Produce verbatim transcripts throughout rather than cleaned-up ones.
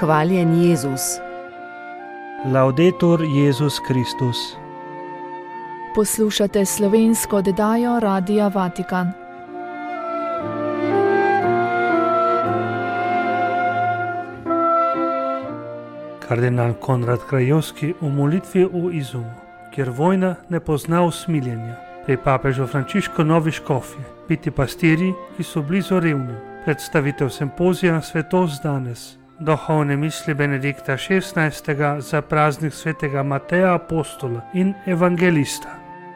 Hvaljen Jezus. Laudetur Jezus Kristus. Poslušate slovensko oddajo Radia Vatikan. Kardinal Konrad Krajewski v molitvi v Izumu, kjer vojna ne pozna usmiljenja. Pri papežu Frančišku novi škofje, biti pastirji, ki so blizu revnim. Predstavitev simpozija Svetost danes. Duhovne misli Benedikta šestnajstega za praznik svetega Mateja apostola in evangelista.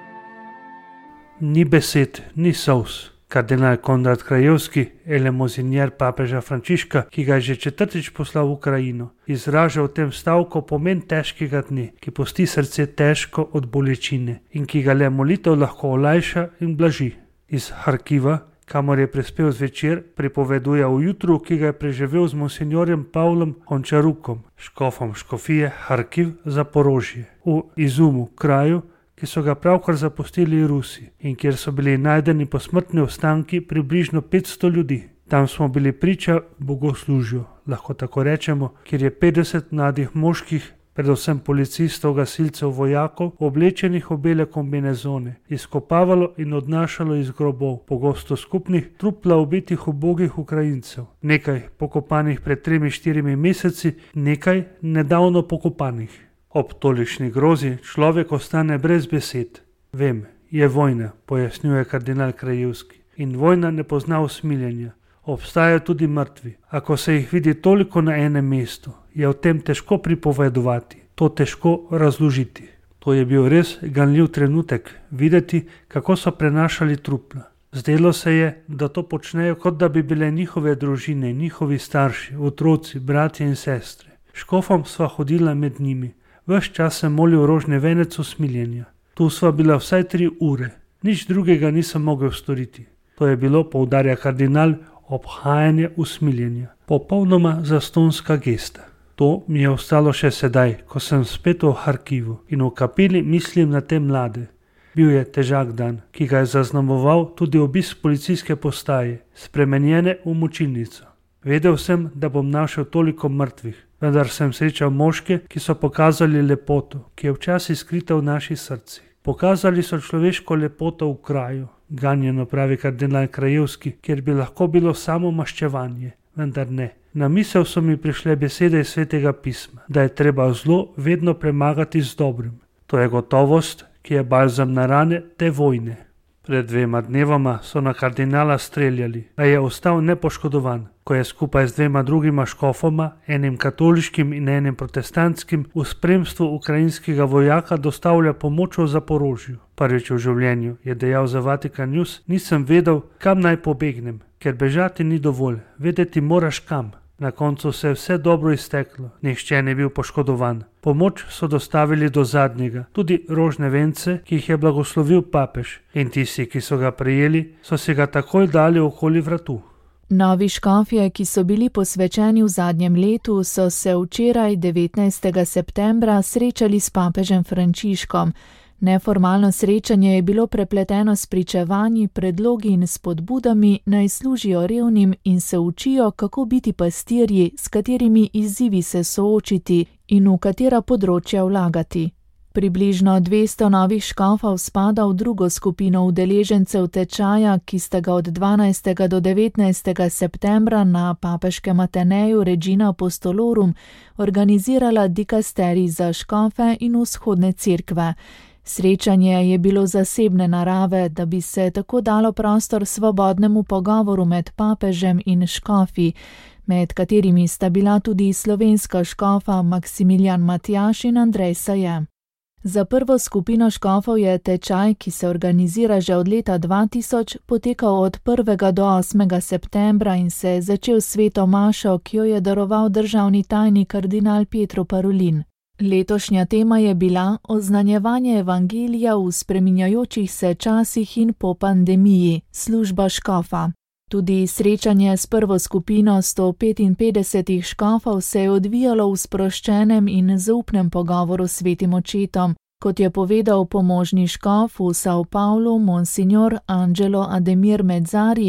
Ni besed, ni solz. Kardinal Konrad Krajewski, elemozinjer papeža Frančiška, ki ga je že četrtič poslal v Ukrajino, izraža v tem stavku pomen težkega dne, ki pusti srce težko od bolečine in ki ga le molitev lahko olajša in blaži. Iz Harkiva, kamor je prispel zvečer, pripoveduje o jutru, ki ga je preživel z monsinjorjem Pavlom Hončarukom, škofom škofije Harkiv Zaporožje, v Izumu, kraju, ki so ga pravkar zapustili Rusi in kjer so bili najdeni posmrtni ostanki približno petsto ljudi. Tam smo bili priča bogoslužju, lahko tako rečemo, kjer je petdeset mladih moških, predvsem policistov, gasilcev, vojakov, oblečenih v bele kombinezone, izkopavalo in odnašalo iz grobov, pogosto skupnih, trupla ubitih ubogih Ukrajincev. Nekaj pokopanih pred tremi, štirimi meseci, nekaj nedavno pokopanih. Ob tolikšni grozi človek ostane brez besed. Vem, je vojna, pojasnjuje kardinal Krajewski. In vojna ne pozna usmiljenja. Obstajajo tudi mrtvi. Ako se jih vidi toliko na enem mestu, je o tem težko pripovedovati, to težko razložiti. To je bil res ganljiv trenutek, videti, kako so prenašali trupla. Zdelo se je, da to počnejo, kot da bi bile njihove družine, njihovi starši, otroci, bratje in sestre. Škofom sva hodila med njimi. Ves čas sem molil rožni venec usmiljenja. Tu sva bila vsaj tri ure. Nič drugega nisem mogel storiti. To je bilo, poudarja kardinal, obhajanje usmiljenja. Popolnoma zastonska gesta. To mi je ostalo še sedaj, ko sem spet v Harkivu in v kapeli mislim na te mlade. Bil je težak dan, ki ga je zaznamoval tudi obisk policijske postaje, spremenjene v mučilnico. Vedel sem, da bom našel toliko mrtvih, vendar sem srečal moške, ki so pokazali lepoto, ki je včasih skrita v naših srcih. Pokazali so človeško lepoto v kraju, ganjeno pravi kardinal Krajewski, kjer bi lahko bilo samo maščevanje, vendar ne. Na misel so mi prišle besede iz svetega pisma, da je treba zlo vedno premagati z dobrim. To je gotovost, ki je balzam na rane te vojne. Pred dvema dnevoma so na kardinala streljali, a je ostal nepoškodovan, ko je skupaj z dvema drugima škofoma, enim katoliškim in enim protestantskim, v spremstvu ukrajinskega vojaka dostavlja pomoč v Zaporožju. Prvič v življenju, je dejal za Vatikan News, nisem vedel, kam naj pobegnem, ker bežati ni dovolj, vedeti moraš kam. Na koncu se je vse dobro izteklo, nihče ni bil poškodovan. Pomoč so dostavili do zadnjega, tudi rožne vence, ki jih je blagoslovil papež, in tisti, ki so ga prejeli, so si ga takoj dali okoli vratu. Novi škofje, ki so bili posvečeni v zadnjem letu, so se včeraj, devetnajstega septembra, srečali s papežem Frančiškom. Neformalno srečanje je bilo prepleteno s pričevanji, predlogi in spodbudami, naj služijo revnim in se učijo, kako biti pastirji, s katerimi izzivi se soočiti in v katera področja vlagati. Približno dvesto novih škofov spada v drugo skupino udeležencev tečaja, ki sta ga od dvanajstega do devetnajstega septembra na papeškem Ateneju Regina Apostolorum organizirala dikasterij za škofe in vzhodne cerkve. Srečanje je bilo zasebne narave, da bi se tako dalo prostor svobodnemu pogovoru med papežem in škofi, med katerimi sta bila tudi slovenska škofa Maksimilijan Matjaž in Andrej Saje. Za prvo skupino škofov je tečaj, ki se organizira že od leta dva tisoč, potekal od prvega do osmega septembra in se je začel s sveto mašo, ki jo je daroval državni tajnik kardinal Pietro Parolin. Letošnja tema je bila oznanjevanje evangelija v spreminjajočih se časih in po pandemiji, služba škofa. Tudi srečanje s prvo skupino sto petinpetdeset škofov se je odvijalo v sproščenem in zaupnem pogovoru s svetim očetom, kot je povedal pomožni škof v São Paulo, monsinjor Angelo Ademir Mezzari,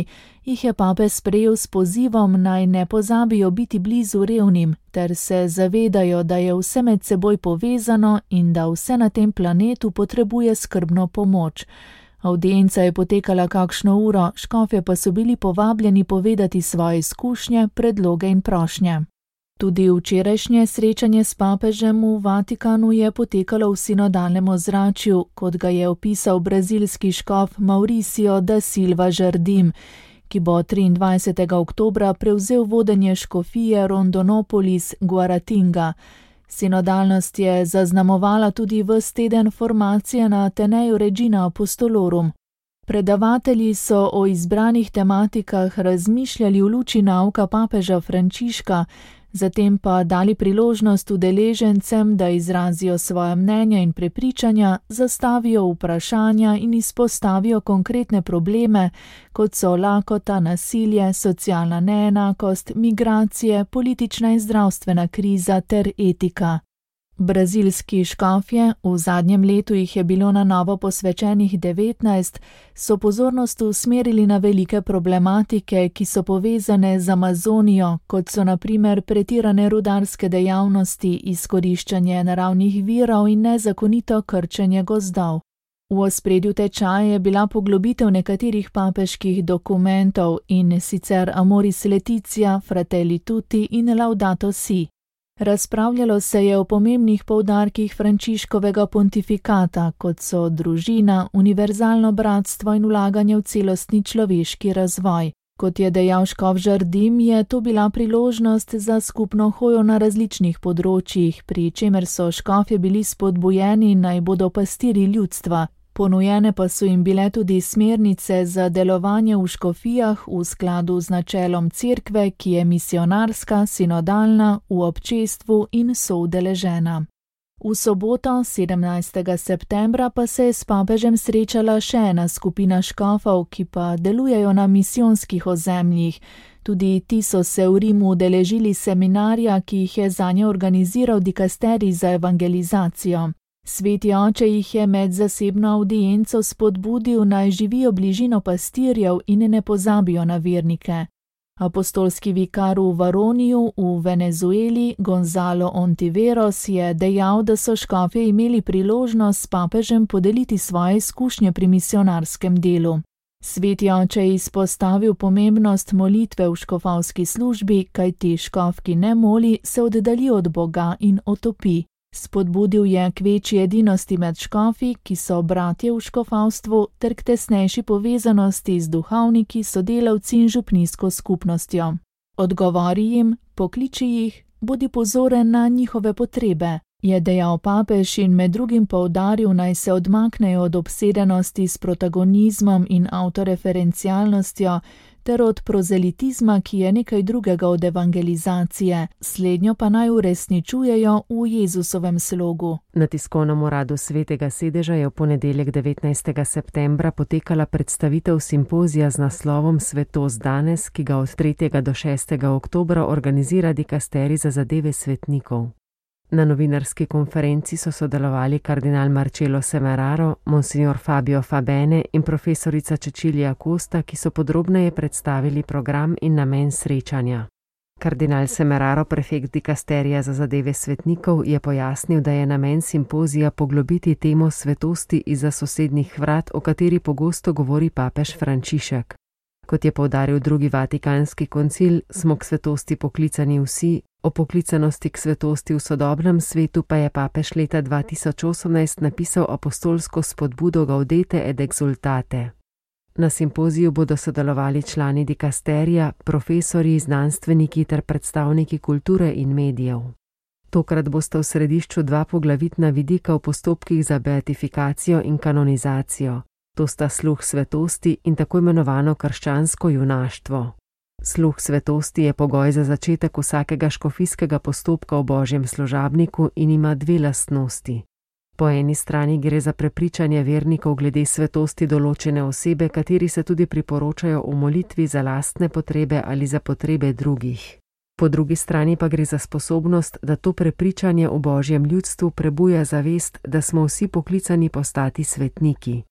jih je papež sprejel s pozivom, naj ne pozabijo biti blizu revnim, ter se zavedajo, da je vse med seboj povezano in da vse na tem planetu potrebuje skrbno pomoč. Avdienca je potekala kakšno uro, škofje pa so bili povabljeni povedati svoje izkušnje, predloge in prošnje. Tudi včerajšnje srečanje s papežem v Vatikanu je potekalo v sinodalnem ozračju, kot ga je opisal brazilski škof Mauricio da Silva Jardim, ki bo triindvajsetega oktobra prevzel vodenje škofije Rondonópolis Guaratinga. Sinodalnost je zaznamovala tudi ves teden formacije na Ateneju Regina Apostolorum. Predavatelji so o izbranih tematikah razmišljali v luči nauka papeža Frančiška, zatem pa dali priložnost udeležencem, da izrazijo svoje mnenja in prepričanja, zastavijo vprašanja in izpostavijo konkretne probleme, kot so lakota, nasilje, socialna neenakost, migracije, politična in zdravstvena kriza ter etika. Brazilski škofje, v zadnjem letu jih je bilo na novo posvečenih devetnajst, so pozornost usmerili na velike problematike, ki so povezane z Amazonijo, kot so na primer pretirane rudarske dejavnosti, izkoriščanje naravnih virov in nezakonito krčenje gozdov. V ospredju tečaja je bila poglobitev nekaterih papeških dokumentov, in sicer Amoris Laetitia, Fratelli Tutti in Laudato Si. Razpravljalo se je o pomembnih poudarkih Frančiškovega pontifikata, kot so družina, univerzalno bratstvo in vlaganje v celostni človeški razvoj. Kot je dejal škof Jardim, je to bila priložnost za skupno hojo na različnih področjih, pri čemer so škofje bili spodbujeni, naj bodo pastiri ljudstva. Ponujene pa so jim bile tudi smernice za delovanje v škofijah v skladu z načelom cerkve, ki je misionarska, sinodalna, v občestvu in soudeležena. V soboto, sedemnajstega septembra, pa se je s papežem srečala še ena skupina škofov, ki pa delujejo na misijonskih ozemljih. Tudi ti so se v Rimu udeležili seminarja, ki jih je zanje organiziral dikasterij za evangelizacijo. Sveti oče jih je med zasebno avdienco spodbudil, naj živijo bližino pastirjev in ne pozabijo na vernike. Apostolski vikar v Varoniju v Venezueli, Gonzalo Ontiveros, je dejal, da so škofje imeli priložnost s papežem podeliti svoje izkušnje pri misionarskem delu. Sveti oče je izpostavil pomembnost molitve v škofovski službi, kajti škof, ki ne moli, se oddalji od Boga in otopi. Spodbudil je k večji edinosti med škofi, ki so bratje v škofovstvu, ter k tesnejši povezanosti z duhovniki, sodelavci in župnijsko skupnostjo. Odgovori jim, pokliči jih, bodi pozoren na njihove potrebe, je dejal papež in med drugim poudaril, naj se odmaknejo od obsedenosti s protagonizmom in avtoreferencialnostjo, ter od prozelitizma, ki je nekaj drugega od evangelizacije, slednjo pa naj uresničujejo v Jezusovem slogu. Na tiskovnem uradu Svetega sedeža je v ponedeljek devetnajstega septembra potekala predstavitev simpozija z naslovom Svetost danes, ki ga od tretjega do šestega oktobra organizira dikasterij za zadeve svetnikov. Na novinarski konferenci so sodelovali kardinal Marcello Semeraro, monsignor Fabio Fabene in profesorica Cecilia Costa, ki so podrobneje predstavili program in namen srečanja. Kardinal Semeraro, prefekt dikasterija za zadeve svetnikov, je pojasnil, da je namen simpozija poglobiti temo svetosti izza sosednjih vrat, o kateri pogosto govori papež Frančišek. Kot je poudaril drugi vatikanski koncil, smo k svetosti poklicani vsi, o poklicanosti k svetosti v sodobnem svetu pa je papež leta dva tisoč osemnajst napisal apostolsko spodbudo Gaudete et exultate. Na simpoziju bodo sodelovali člani dikasterija, profesorji, znanstveniki ter predstavniki kulture in medijev. Tokrat bosta v središču dva poglavitna vidika v postopkih za beatifikacijo in kanonizacijo. To sta sluh svetosti in tako imenovano krščansko junaštvo. Sluh svetosti je pogoj za začetek vsakega škofijskega postopka v Božjem služabniku in ima dve lastnosti. Po eni strani gre za prepričanje vernikov glede svetosti določene osebe, kateri se tudi priporočajo v molitvi za lastne potrebe ali za potrebe drugih. Po drugi strani pa gre za sposobnost, da to prepričanje v Božjem ljudstvu prebuja zavest, da smo vsi poklicani postati svetniki.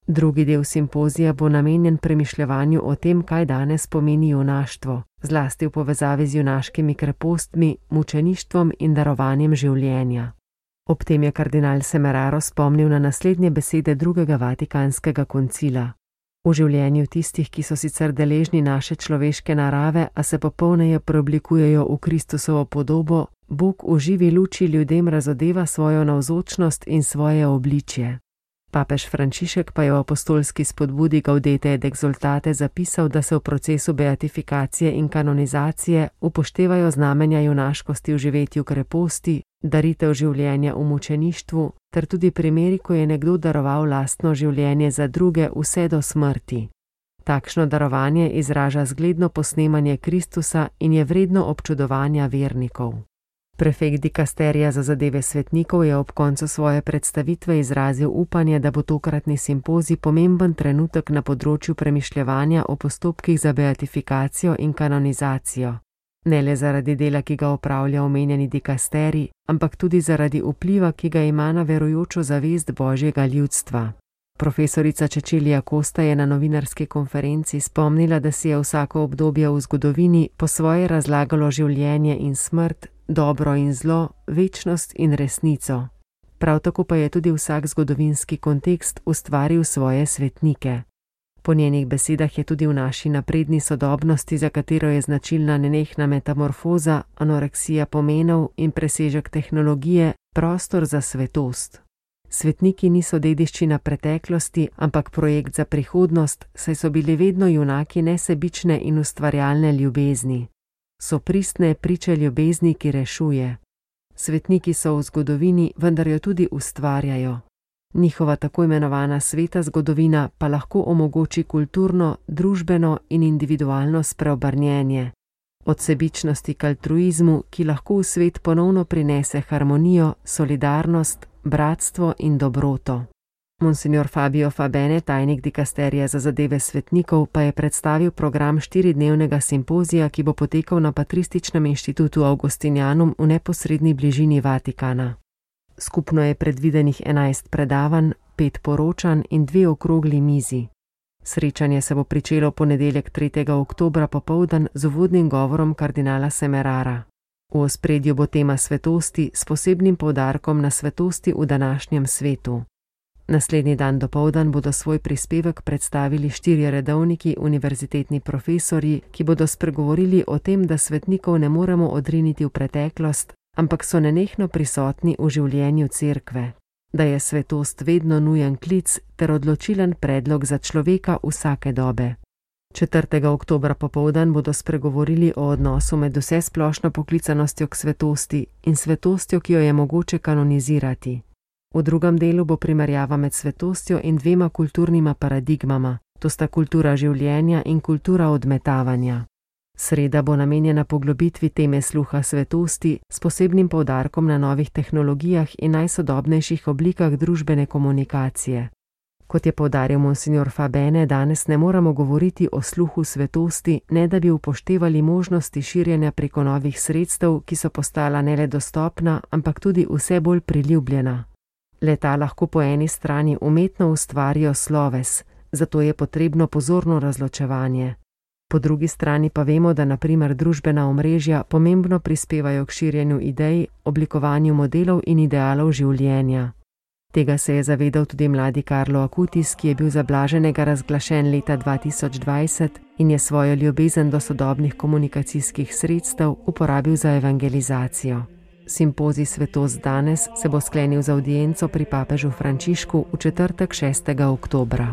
Drugi del simpozija bo namenjen premišljevanju o tem, kaj danes pomeni junaštvo, zlasti v povezavi z junaškimi krepostmi, mučeništvom in darovanjem življenja. Ob tem je kardinal Semeraro spomnil na naslednje besede drugega Vatikanskega koncila. V življenju tistih, ki so sicer deležni naše človeške narave, a se popolneje preoblikujejo v Kristusovo podobo, Bog v živi luči ljudem razodeva svojo navzočnost in svoje obličje. Papež Frančišek pa je v apostolski spodbudi Gaudete et Exsultate zapisal, da se v procesu beatifikacije in kanonizacije upoštevajo znamenja junaškosti v živetju kreposti, daritev življenja v mučeništvu, ter tudi primeri, ko je nekdo daroval lastno življenje za druge vse do smrti. Takšno darovanje izraža zgledno posnemanje Kristusa in je vredno občudovanja vernikov. Prefekt dikasterija za zadeve svetnikov je ob koncu svoje predstavitve izrazil upanje, da bo tokratni simpozij pomemben trenutek na področju premišljevanja o postopkih za beatifikacijo in kanonizacijo. Ne le zaradi dela, ki ga opravlja omenjeni dikasterij, ampak tudi zaradi vpliva, ki ga ima na verujočo zavest Božjega ljudstva. Profesorica Cecilia Costa je na novinarski konferenci spomnila, da si je vsako obdobje v zgodovini po svoje razlagalo življenje in smrt, dobro in zlo, večnost in resnico. Prav tako pa je tudi vsak zgodovinski kontekst ustvaril svoje svetnike. Po njenih besedah je tudi v naši napredni sodobnosti, za katero je značilna nenehna metamorfoza, anoreksija pomenov in presežek tehnologije, prostor za svetost. Svetniki niso dediščina preteklosti, ampak projekt za prihodnost, saj so bili vedno junaki nesebične in ustvarjalne ljubezni. So pristne priče ljubezni, ki rešuje. Svetniki so v zgodovini, vendar jo tudi ustvarjajo. Njihova tako imenovana sveta zgodovina pa lahko omogoči kulturno, družbeno in individualno spreobrnjenje. Od sebičnosti k altruizmu, ki lahko v svet ponovno prinese harmonijo, solidarnost, bratstvo in dobroto. Monsignor Fabio Fabene, tajnik dikasterija za zadeve svetnikov, pa je predstavil program štiridnevnega simpozija, ki bo potekal na Patrističnem inštitutu Augustinianum v neposredni bližini Vatikana. Skupno je predvidenih enajst predavanj, pet poročanj in dve okrogli mizi. Srečanje se bo pričelo ponedeljek tretjega oktobra popoldan z uvodnim govorom kardinala Semerara. V ospredju bo tema svetosti s posebnim poudarkom na svetosti v današnjem svetu. Naslednji dan dopoldan bodo svoj prispevek predstavili štirje redovniki, univerzitetni profesorji, ki bodo spregovorili o tem, da svetnikov ne moremo odriniti v preteklost, ampak so nenehno prisotni v življenju cerkve, da je svetost vedno nujen klic ter odločilen predlog za človeka vsake dobe. četrtega oktobra popoldan bodo spregovorili o odnosu med vsesplošno poklicanostjo k svetosti in svetostjo, ki jo je mogoče kanonizirati. V drugem delu bo primerjava med svetostjo in dvema kulturnima paradigmama, to sta kultura življenja in kultura odmetavanja. Sreda bo namenjena poglobitvi teme sluha svetosti s posebnim poudarkom na novih tehnologijah in najsodobnejših oblikah družbene komunikacije. Kot je poudaril monsignor Fabene, danes ne moramo govoriti o sluhu svetosti, ne da bi upoštevali možnosti širjenja preko novih sredstev, ki so postala ne le dostopna, ampak tudi vse bolj priljubljena. Le-ta lahko po eni strani umetno ustvarijo sloves, zato je potrebno pozorno razločevanje. Po drugi strani pa vemo, da na primer družbena omrežja pomembno prispevajo k širjenju idej, oblikovanju modelov in idealov življenja. Tega se je zavedal tudi mladi Carlo Acutis, ki je bil za blaženega razglašen leta dva tisoč dvajset in je svojo ljubezen do sodobnih komunikacijskih sredstev uporabil za evangelizacijo. Simpozij Svetost danes se bo sklenil z avdienco pri papežu Frančišku v četrtek šestega oktobra.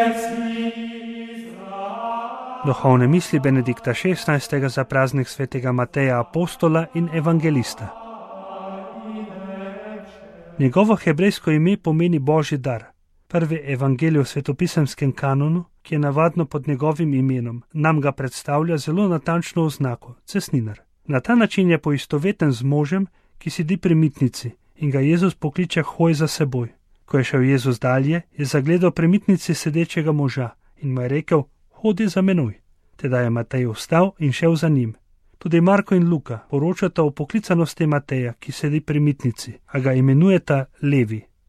Duhovne misli Benedikta šestnajstega za praznik svetega Mateja apostola in evangelista. Njegovo hebrejsko ime pomeni Božji dar. Prvi evangelij v svetopisemskem kanonu, ki je navadno pod njegovim imenom, nam ga predstavlja zelo natančno oznako, cestninar. Na ta način je poistoveten z možem, ki sedi pri mitnici in ga Jezus pokliče hoj za seboj. Ko je šel Jezus dalje, je zagledal pri mitnici sedečega moža in mu je rekel, hodi za menoj. Teda je Matej vstal in šel za njim. Tudi Marko in Luka poročata o poklicanosti Mateja, ki sedi pri mitnici, a ga imenujeta Levi.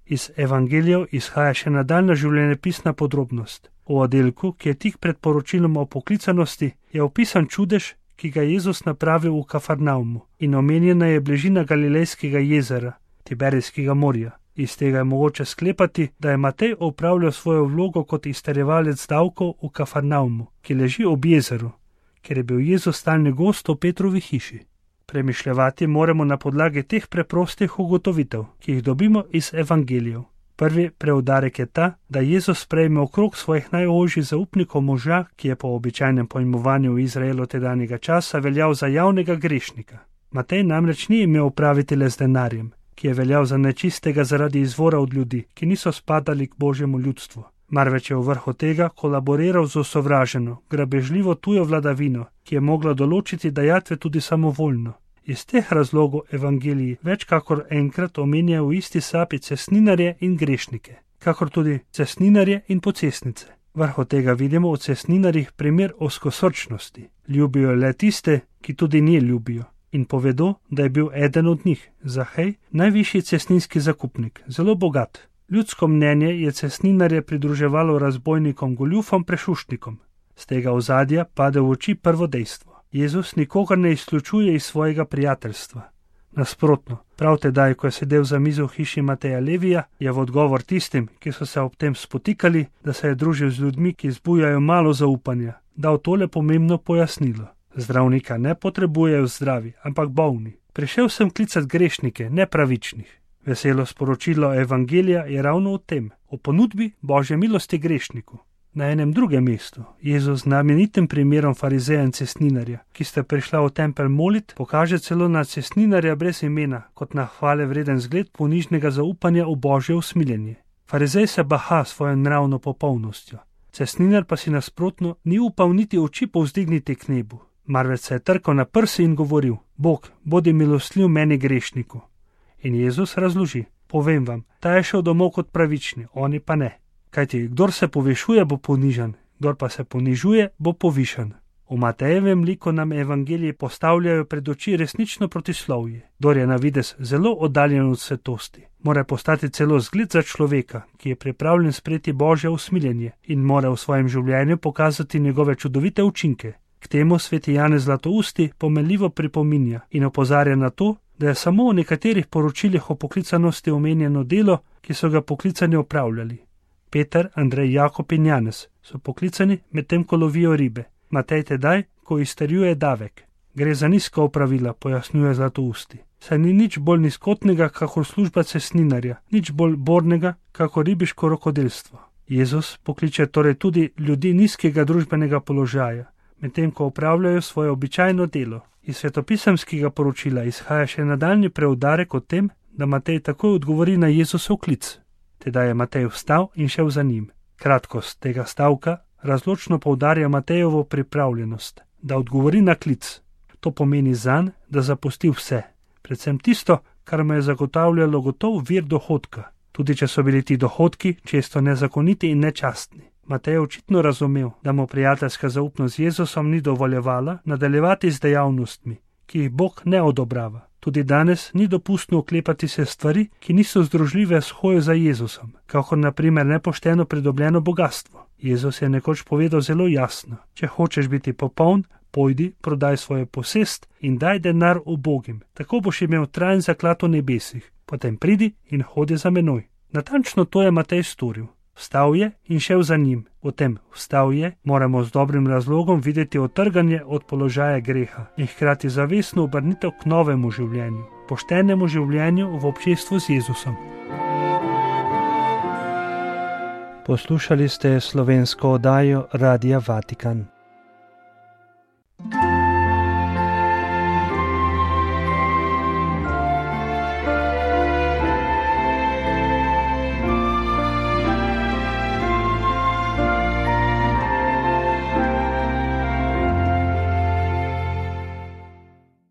Iz evangelijev izhaja še nadaljna življenjepisna podrobnost. V oddelku, ki je tik pred poročilom o poklicanosti, je opisan čudež, ki ga je Jezus napravil v Kafarnaumu, in omenjena je bližina Galilejskega jezera, Tiberijskega morja. Iz tega je mogoče sklepati, da je Matej opravljal svojo vlogo kot izterjevalec davkov v Kafarnaumu, ki leži ob jezeru, ker je bil Jezus stalni gost v Petrovi hiši. Premišljevati moramo na podlagi teh preprostih ugotovitev, ki jih dobimo iz evangelijev. Prvi preudarek je ta, da Jezus sprejme okrog svojih najožjih zaupnikov moža, ki je po običajnem pojmovanju v Izraelu tedanjega časa veljal za javnega grešnika. Matej namreč ni imel opraviti le z denarjem, ki je veljal za nečistega zaradi izvora od ljudi, ki niso spadali k Božjemu ljudstvu. Marveč je v vrhu tega kolaboriral z osovraženo, grabežljivo tujo vladavino, ki je mogla določiti dajatve tudi samovoljno. Iz teh razlogov evangeliji več kakor enkrat omenjajo v isti sapi cestninarje in grešnike, kakor tudi cestninarje in pocestnice. Vrhu tega vidimo v cestninarjih primer ozkosrčnosti. Ljubijo le tiste, ki tudi nje ljubijo, in povedo, da je bil eden od njih, Zahej, najvišji cestninski zakupnik, zelo bogat. Ljudsko mnenje je cestninarje pridruževalo razbojnikom, goljufom, prešuštnikom. Z tega ozadja pade v oči prvo dejstvo. Jezus nikogar ne izključuje iz svojega prijateljstva. Nasprotno, prav tedaj, ko je sedel za mizo v hiši Mateja Levija, je v odgovor tistim, ki so se ob tem spotikali, da se je družil z ljudmi, ki zbujajo malo zaupanja, dal tole pomembno pojasnilo. Zdravnika ne potrebujejo zdravi, ampak bolni. Prišel sem klicat grešnike, ne pravičnih. Veselo sporočilo evangelija je ravno o tem, o ponudbi Božje milosti grešniku. Na enem drugem mestu Jezus z znamenitim primerom farizeja in cestninarja, ki sta prišla v tempelj molit, pokaže celo na cestninarja brez imena, kot na hvale vreden zgled ponižnega zaupanja v Božje usmiljenje. Farizej se baha svojo nravno popolnostjo. Cestninar pa si nasprotno ni upal niti oči povzdigniti k nebu, marveč se je trkal na prsi in govoril: Bog, bodi milostljiv meni grešniku. In Jezus razloži: povem vam, ta je šel domov kot pravični, oni pa ne. Kajti, kdor se povešuje, bo ponižan, kdor pa se ponižuje, bo povišan. V Matejevem liku nam evangeliji postavljajo pred oči resnično protislovje. Kdor je na videz zelo oddaljen od svetosti, mora postati celo zgled za človeka, ki je pripravljen sprejeti Božje usmiljenje in mora v svojem življenju pokazati njegove čudovite učinke. K temu sveti Janez Zlatousti pomenljivo pripominja in opozarja na to, da je samo v nekaterih poročilih o poklicanosti omenjeno delo, ki so ga poklicani opravljali. Peter, Andrej, Jakob in Janez so poklicani, medtem ko lovijo ribe. Matej tedaj, ko izterjuje davek. Gre za nizka opravila, pojasnjuje Zlatousti. Saj ni nič bolj nizkotnega, kakor služba cestninarja, nič bolj bornega, kakor ribiško rokodelstvo. Jezus pokliče torej tudi ljudi nizkega družbenega položaja, medtem ko opravljajo svoje običajno delo. Iz svetopisemskega poročila izhaja še nadaljnji preudarek o tem, da Matej takoj odgovori na Jezusov klic. Tedaj je Matej vstal in šel za njim. Kratkost tega stavka razločno poudarja Matejevo pripravljenost, da odgovori na klic. To pomeni zanj, da zapusti vse, predvsem tisto, kar mu je zagotavljalo gotov vir dohodka, tudi če so bili ti dohodki često nezakoniti in nečastni. Matej je očitno razumel, da mu prijateljska zaupnost z Jezusom ni dovoljevala nadaljevati z dejavnostmi, ki jih Bog ne odobrava. Tudi danes ni dopustno oklepati se stvari, ki niso združljive s hojo za Jezusom, kakor na primer nepošteno pridobljeno bogatstvo. Jezus je nekoč povedal zelo jasno: če hočeš biti popoln, pojdi, prodaj svojo posest in daj denar ubogim, tako boš imel trajen zaklad v nebesih, potem pridi in hodi za menoj. Natančno to je Matej storil. Vstal je in šel za njim. V tem vstal je moramo z dobrim razlogom videti otrganje od položaja greha in hkrati zavestno obrnitev k novemu življenju, poštenemu življenju v občestvu z Jezusom. Poslušali ste slovensko oddajo Radia Vatikan.